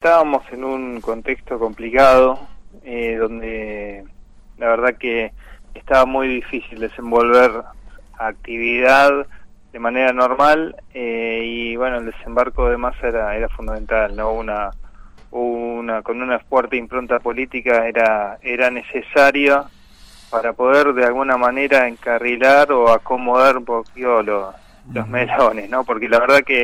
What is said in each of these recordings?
estábamos en un contexto complicado, donde la verdad que estaba muy difícil desenvolver actividad de manera normal, y bueno, el desembarco de Massa era fundamental, ¿no? Con una fuerte impronta política era necesaria para poder de alguna manera encarrilar o acomodar un poquito los melones, ¿no? Porque la verdad que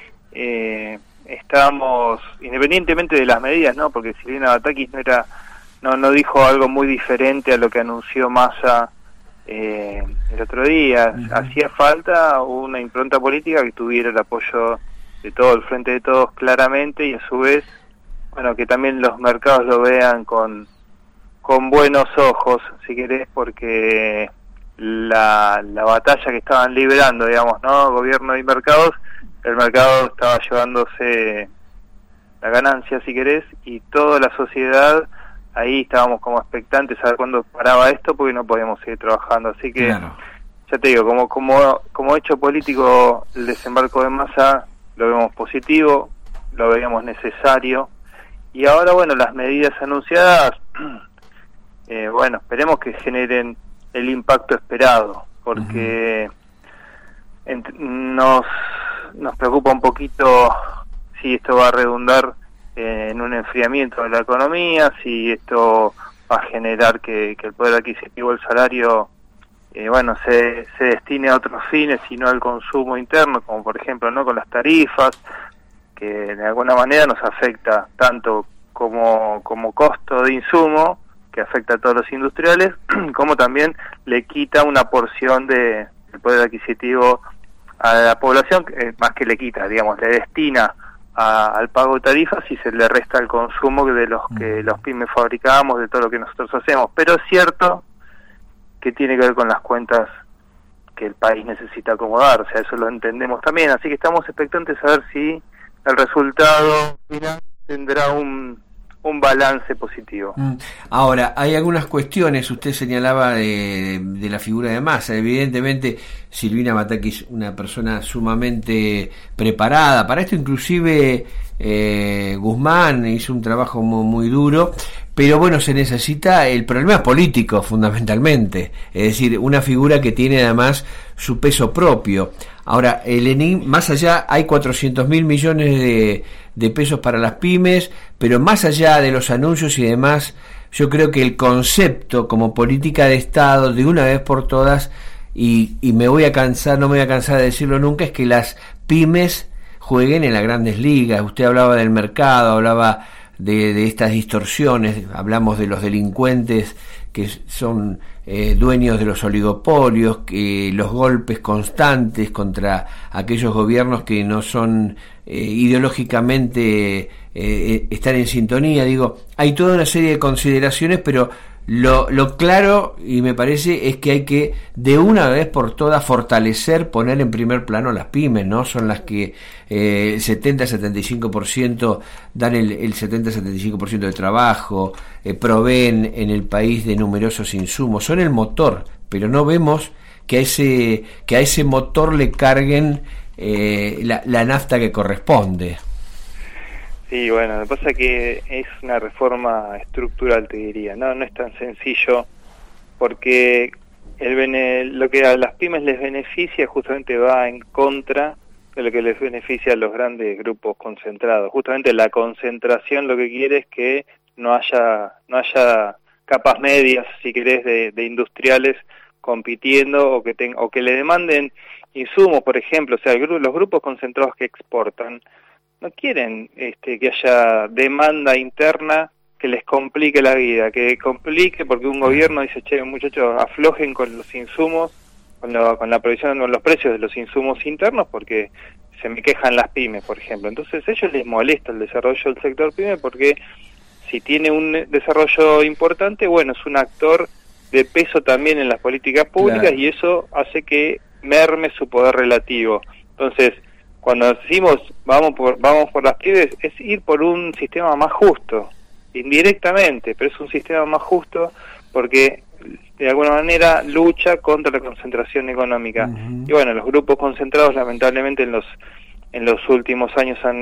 estábamos, independientemente de las medidas, ¿no? Porque Silvina Batakis no dijo algo muy diferente a lo que anunció Massa el otro día. Hacía falta una impronta política que tuviera el apoyo de todo el Frente de Todos claramente, y a su vez, bueno, que también los mercados lo vean con buenos ojos, si querés, porque la batalla que estaban librando, digamos, ¿no? Gobierno y mercados, el mercado estaba llevándose la ganancia, si querés, y toda la sociedad, ahí estábamos como expectantes a ver cuándo paraba esto, porque no podíamos seguir trabajando. Así que, claro, ya te digo, como hecho político, el desembarco de Massa lo vemos positivo, lo veíamos necesario, y ahora, bueno, las medidas anunciadas, bueno, esperemos que generen el impacto esperado, porque nos preocupa un poquito si esto va a redundar en un enfriamiento de la economía, si esto va a generar que el poder adquisitivo, el salario, bueno, se destine a otros fines y no al consumo interno, como por ejemplo, ¿no?, con las tarifas, que de alguna manera nos afecta tanto como costo de insumo, que afecta a todos los industriales, como también le quita una porción del poder adquisitivo a la población, más que le quita, digamos, le destina al pago de tarifas y se le resta el consumo de los que los pymes fabricamos, de todo lo que nosotros hacemos. Pero es cierto que tiene que ver con las cuentas que el país necesita acomodar, o sea, eso lo entendemos también, así que estamos expectantes a ver si el resultado final tendrá un balance positivo. Ahora, hay algunas cuestiones, usted señalaba de la figura de Massa. Evidentemente Silvina Batakis, una persona sumamente preparada para esto, inclusive Guzmán hizo un trabajo muy duro, pero bueno, se necesita el problema político fundamentalmente, es decir, una figura que tiene además su peso propio. Ahora, el ENIM, más allá, hay 400.000 millones de pesos para las pymes, pero más allá de los anuncios y demás, yo creo que el concepto como política de Estado, de una vez por todas, y no me voy a cansar de decirlo nunca, es que las pymes jueguen en las grandes ligas. Usted hablaba del mercado, hablaba de estas distorsiones, hablamos de los delincuentes que son dueños de los oligopolios, que los golpes constantes contra aquellos gobiernos que no son ideológicamente están en sintonía. Digo, hay toda una serie de consideraciones, pero lo claro, y me parece, es que hay que de una vez por todas fortalecer, poner en primer plano a las pymes, ¿no? Son las que el 70-75% dan el 70-75% de trabajo, proveen en el país de numerosos insumos, son el motor, pero no vemos que a ese motor le carguen la nafta que corresponde. Sí, bueno, lo que pasa es que es una reforma estructural, te diría, no es tan sencillo, porque lo que a las pymes les beneficia justamente va en contra de lo que les beneficia a los grandes grupos concentrados. Justamente la concentración lo que quiere es que no haya capas medias, si querés, de industriales compitiendo o que le demanden insumos, por ejemplo. O sea, los grupos concentrados que exportan no quieren que haya demanda interna que les complique la vida, que complique porque un gobierno dice, che, muchachos, aflojen con los insumos, con la provisión, con los precios de los insumos internos, porque se me quejan las pymes, por ejemplo. Entonces a ellos les molesta el desarrollo del sector pyme, porque si tiene un desarrollo importante, bueno, es un actor de peso también en las políticas públicas, claro, y eso hace que merme su poder relativo. Entonces, cuando decimos vamos por las pymes, es ir por un sistema más justo, indirectamente, pero es un sistema más justo porque de alguna manera lucha contra la concentración económica. Y bueno, los grupos concentrados lamentablemente en los últimos años han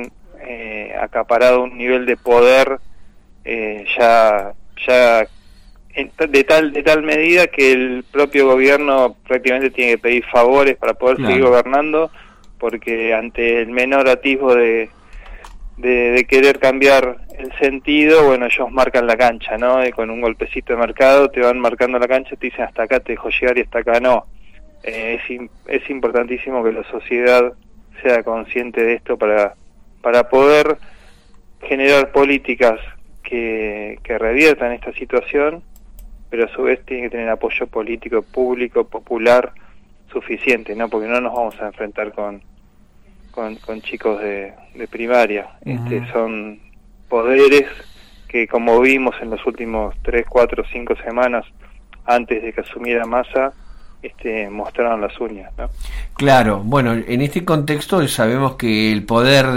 acaparado un nivel de poder ya de tal medida que el propio gobierno prácticamente tiene que pedir favores para poder seguir gobernando, porque ante el menor atisbo de querer cambiar el sentido, bueno, ellos marcan la cancha, ¿no? Y con un golpecito de mercado te van marcando la cancha, te dicen hasta acá te dejo llegar y hasta acá no. Es importantísimo que la sociedad sea consciente de esto para poder generar políticas que reviertan esta situación, pero a su vez tiene que tener apoyo político, público, popular suficiente, ¿no? Porque no nos vamos a enfrentar con chicos de primaria. Son poderes que, como vimos en los últimos 3, 4, 5 semanas antes de que asumiera Massa, mostraron las uñas, ¿no? Claro, bueno, en este contexto sabemos que el poder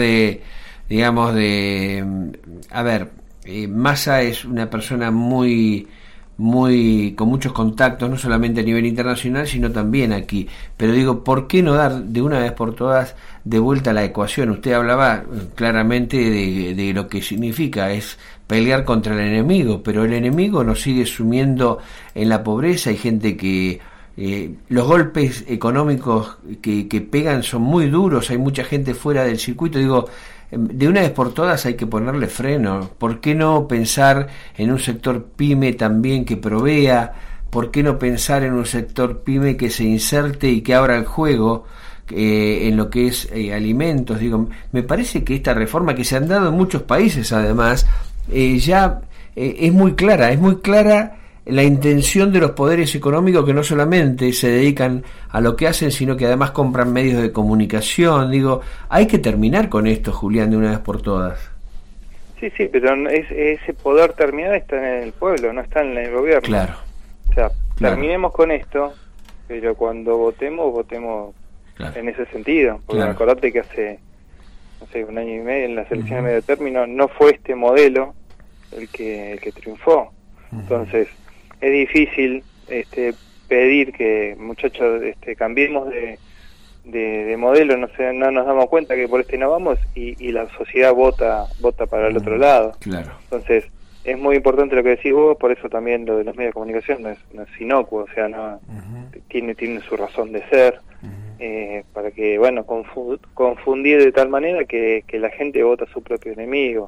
Massa es una persona muy con muchos contactos, no solamente a nivel internacional, sino también aquí. Pero digo, ¿por qué no dar de una vez por todas de vuelta la ecuación? Usted hablaba claramente de lo que significa, es pelear contra el enemigo, pero el enemigo nos sigue sumiendo en la pobreza. Hay gente que los golpes económicos que pegan son muy duros, hay mucha gente fuera del circuito. Digo, de una vez por todas hay que ponerle freno. ¿Por qué no pensar en un sector pyme también que provea? ¿Por qué no pensar en un sector pyme que se inserte y que abra el juego en lo que es alimentos? Digo, me parece que esta reforma que se han dado en muchos países además ya es muy clara la intención de los poderes económicos, que no solamente se dedican a lo que hacen, sino que además compran medios de comunicación. Digo, hay que terminar con esto, Julián, de una vez por todas. Sí, pero ese poder terminado está en el pueblo, no está en el gobierno. Claro. O sea, terminemos con esto, pero cuando votemos en ese sentido. Porque acordate que hace, no sé, 1 año y medio, en las elecciones de medio término, no fue este modelo el que triunfó. Entonces, es difícil pedir que, muchachos, cambiemos de modelo, no nos damos cuenta que por no vamos y la sociedad vota para el otro lado. Claro. Entonces, es muy importante lo que decís vos, por eso también lo de los medios de comunicación no es inocuo, o sea, no tiene su razón de ser, para que, bueno, confundir de tal manera que la gente vota a su propio enemigo.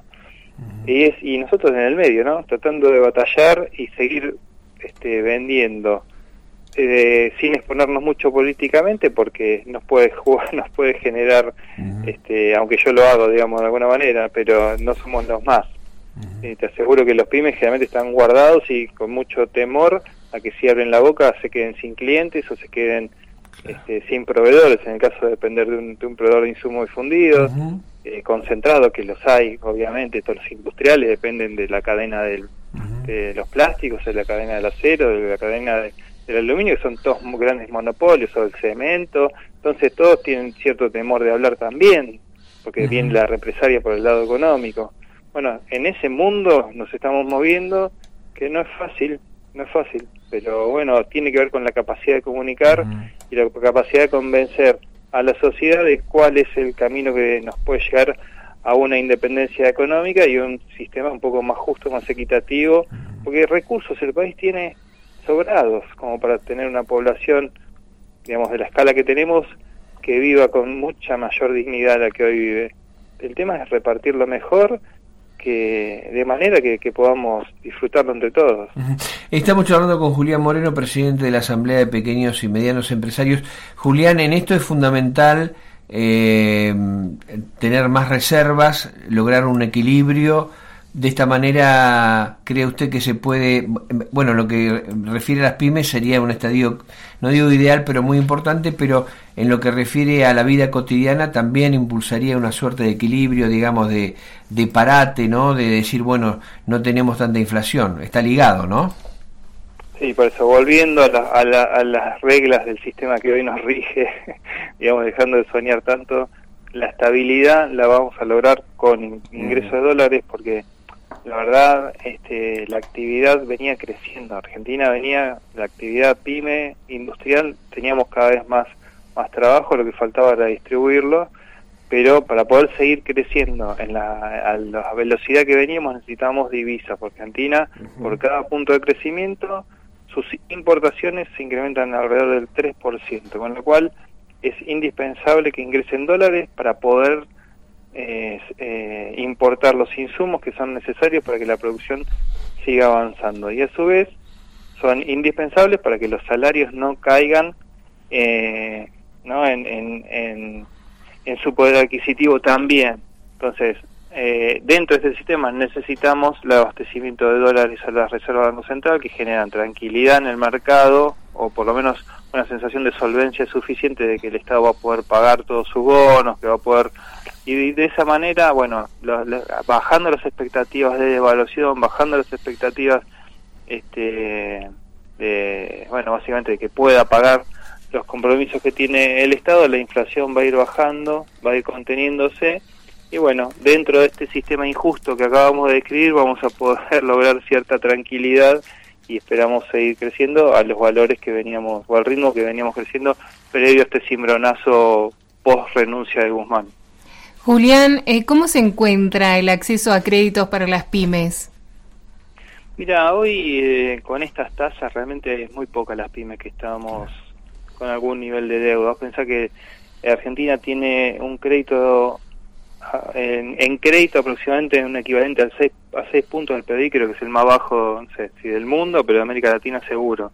Y nosotros en el medio, ¿no? Tratando de batallar y seguir vendiendo sin exponernos mucho políticamente, porque nos puede generar, aunque yo lo hago, digamos, de alguna manera, pero no somos los más. Te aseguro que los pymes generalmente están guardados y con mucho temor a que si abren la boca se queden sin clientes o se queden sin proveedores, en el caso de depender de un proveedor de insumos difundidos, concentrados, que los hay, obviamente. Todos los industriales dependen de la cadena de los plásticos, de la cadena del acero, de la cadena del aluminio, que son todos grandes monopolios, o del cemento. Entonces todos tienen cierto temor de hablar también, porque viene la represalia por el lado económico. Bueno, en ese mundo nos estamos moviendo, que no es fácil, pero bueno, tiene que ver con la capacidad de comunicar y la capacidad de convencer a la sociedad de cuál es el camino que nos puede llegar a una independencia económica y un sistema un poco más justo, más equitativo, porque recursos el país tiene sobrados como para tener una población, digamos, de la escala que tenemos, que viva con mucha mayor dignidad a la que hoy vive. El tema es repartirlo mejor, de manera que podamos disfrutarlo entre todos. Estamos charlando con Julián Moreno, presidente de la Asamblea de Pequeños y Medianos Empresarios. Julián, en esto es fundamental tener más reservas, lograr un equilibrio. De esta manera, ¿cree usted que se puede? Bueno, lo que refiere a las pymes sería un estadio, no digo ideal, pero muy importante, pero en lo que refiere a la vida cotidiana también impulsaría una suerte de equilibrio, digamos, de parate, ¿no? De decir, bueno, no tenemos tanta inflación. Está ligado, ¿no? Sí, por eso, volviendo a las reglas del sistema que hoy nos rige, digamos, dejando de soñar tanto, la estabilidad la vamos a lograr con ingresos de dólares, porque la verdad, la actividad venía creciendo. Argentina la actividad pyme, industrial, teníamos cada vez más trabajo, lo que faltaba era distribuirlo, pero para poder seguir creciendo a la velocidad que veníamos necesitamos divisas, porque Argentina, por cada punto de crecimiento, sus importaciones se incrementan alrededor del 3%, con lo cual es indispensable que ingresen dólares para poder importar los insumos que son necesarios para que la producción siga avanzando, y a su vez son indispensables para que los salarios no caigan ¿no? en su poder adquisitivo también. Entonces, dentro de este sistema necesitamos el abastecimiento de dólares a la Reserva del Banco Central, que generan tranquilidad en el mercado, o por lo menos una sensación de solvencia suficiente de que el Estado va a poder pagar todos sus bonos, que va a poder... Y de esa manera, bueno, bajando las expectativas de devaluación, bajando las expectativas, bueno, básicamente de que pueda pagar los compromisos que tiene el Estado, la inflación va a ir bajando, va a ir conteniéndose, y bueno, dentro de este sistema injusto que acabamos de describir vamos a poder lograr cierta tranquilidad y esperamos seguir creciendo a los valores que veníamos, o al ritmo que veníamos creciendo previo a este cimbronazo post renuncia de Guzmán. Julián, ¿cómo se encuentra el acceso a créditos para las pymes? Mira, hoy con estas tasas realmente es muy poca las pymes que estamos con algún nivel de deuda. Vos pensás que Argentina tiene un crédito, en crédito aproximadamente un equivalente a 6 puntos del PBI, creo que es el más bajo, no sé si del mundo, pero de América Latina seguro.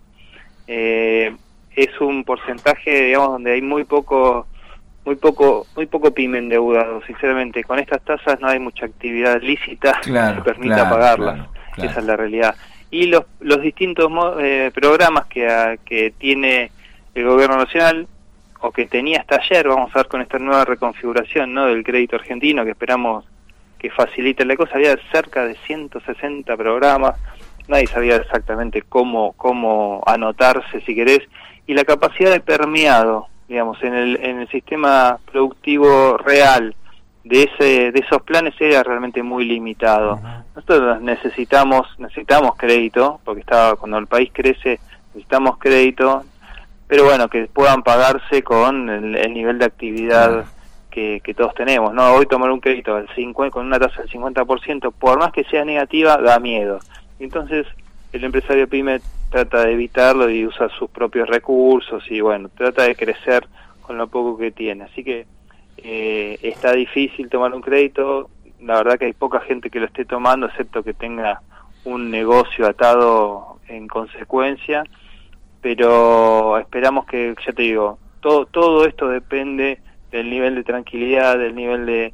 Es un porcentaje, digamos, donde hay muy poco pyme endeudado, sinceramente. Con estas tasas no hay mucha actividad lícita que permita pagarlas. Claro. Esa es la realidad. Y los distintos programas que tiene el gobierno nacional, o que tenía hasta ayer, vamos a ver con esta nueva reconfiguración, ¿no?, del crédito argentino, que esperamos que facilite la cosa. Había cerca de 160 programas, nadie sabía exactamente cómo anotarse, si querés, y la capacidad de permeado, digamos, en el sistema productivo real de esos planes era realmente muy limitado. Nosotros necesitamos crédito, porque cuando el país crece necesitamos crédito, pero bueno, que puedan pagarse con el nivel de actividad que todos tenemos, ¿no? Hoy tomar un crédito con una tasa del 50%, por más que sea negativa, da miedo. Entonces el empresario pyme trata de evitarlo y usa sus propios recursos y bueno, trata de crecer con lo poco que tiene. Así que está difícil tomar un crédito. La verdad que hay poca gente que lo esté tomando, excepto que tenga un negocio atado en consecuencia, pero esperamos que, ya te digo, todo esto depende del nivel de tranquilidad, del nivel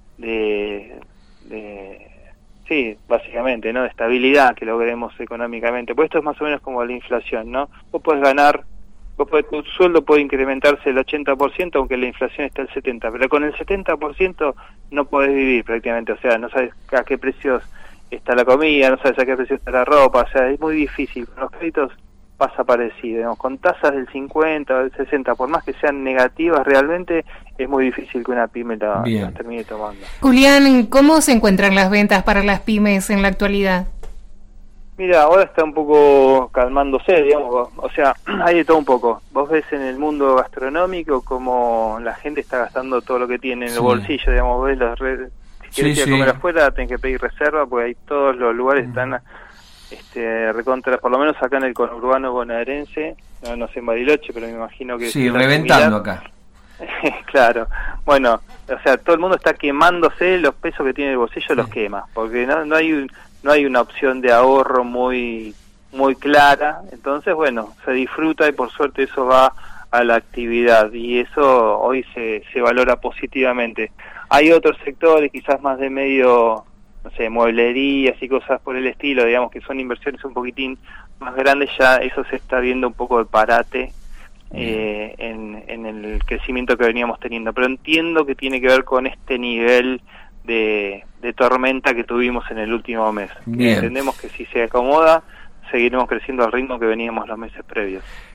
sí, básicamente, ¿no?, de estabilidad que logremos económicamente. Pues esto es más o menos como la inflación, ¿no? Tu sueldo puede incrementarse el 80%, aunque la inflación está al 70%, pero con el 70% no podés vivir prácticamente. O sea, no sabes a qué precios está la comida, no sabes a qué precios está la ropa, o sea, es muy difícil. Con los créditos pasa parecido, digamos, con tasas del 50 o del 60, por más que sean negativas realmente, es muy difícil que una pyme las termine tomando. Julián, ¿cómo se encuentran las ventas para las pymes en la actualidad? Mira, ahora está un poco calmándose, digamos, o sea, hay de todo un poco. Vos ves en el mundo gastronómico como la gente está gastando todo lo que tiene en el bolsillo, digamos, ves si querés ir a comer afuera, tenés que pedir reserva, porque ahí todos los lugares están recontra, por lo menos acá en el conurbano bonaerense, no sé en Bariloche, pero me imagino que... Sí, reventando acá. Claro, bueno, o sea, todo el mundo está quemándose, los pesos que tiene en el bolsillo los quema, porque no hay una opción de ahorro muy clara. Entonces, bueno, se disfruta y por suerte eso va a la actividad y eso hoy se valora positivamente. Hay otros sectores quizás más de medio, no sé, mueblerías y cosas por el estilo, digamos, que son inversiones un poquitín más grandes, ya eso se está viendo un poco de parate en el crecimiento que veníamos teniendo, pero entiendo que tiene que ver con este nivel de tormenta que tuvimos en el último mes. Entendemos que si se acomoda, seguiremos creciendo al ritmo que veníamos los meses previos.